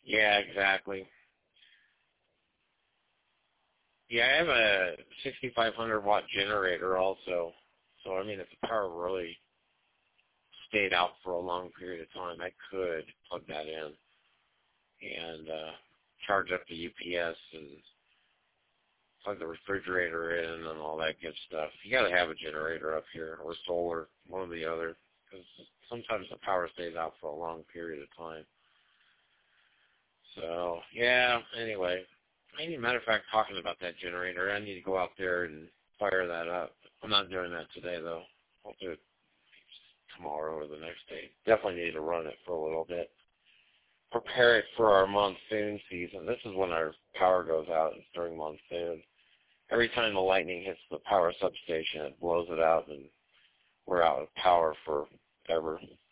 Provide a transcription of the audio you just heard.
Yeah, exactly. Yeah, I have a 6,500 watt generator also. So I mean, if the power really stayed out for a long period of time, I could plug that in and charge up the UPS and plug the refrigerator in and all that good stuff. You got to have a generator up here or solar, one or the other, because sometimes the power stays out for a long period of time. So yeah. Anyway, matter of fact, talking about that generator, I need to go out there and fire that up. I'm not doing that today though. I'll do it tomorrow or the next day. Definitely need to run it for a little bit. Prepare it for our monsoon season. This is when our power goes out. It's during monsoon. Every time the lightning hits the power substation, it blows it out, and we're out of power forever.